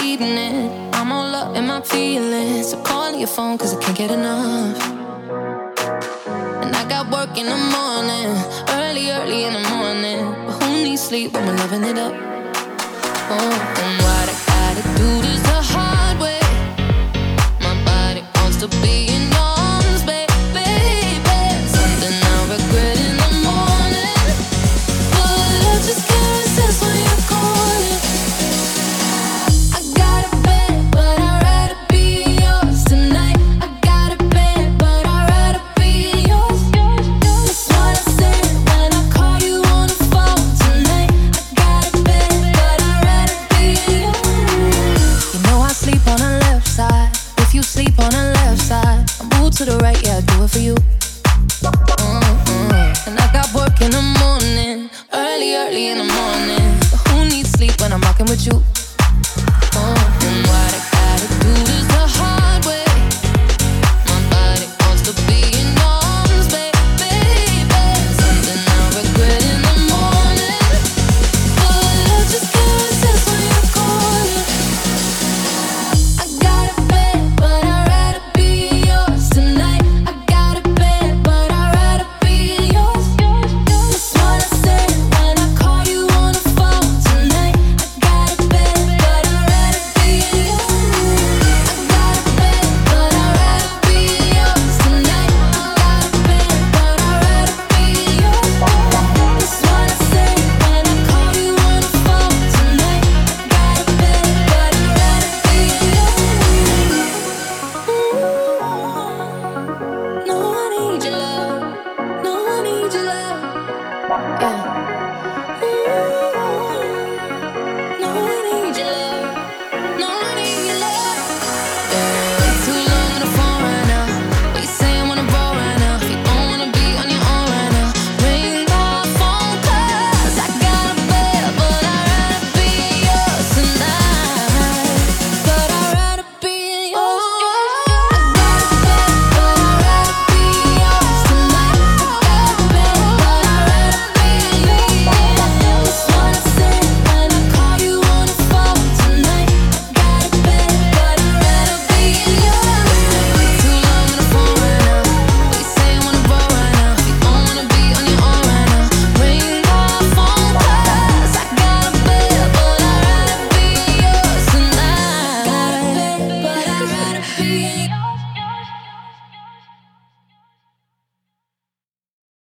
needing it. I'm all up in my feelings, so calling your phone cause I can't get enough. And I got work in the morning, early in the morning. But who needs sleep when we're loving it up? Oh, and what I gotta do this the hard way. My body wants to be in arms, baby. Something I regret in the morning, but I just can't resist when you're calling. I got a bed, but I'd rather be yours tonight. I got a bed, but I'd rather be yours. That's what I said when I call you on the phone tonight. I got a bed, but I'd rather be yours. You know I sleep on the left side. If you sleep on the left side, I move to the right, yeah, I do it for you. And I got work in the morning, early in the morning. But who needs sleep when I'm rocking with you?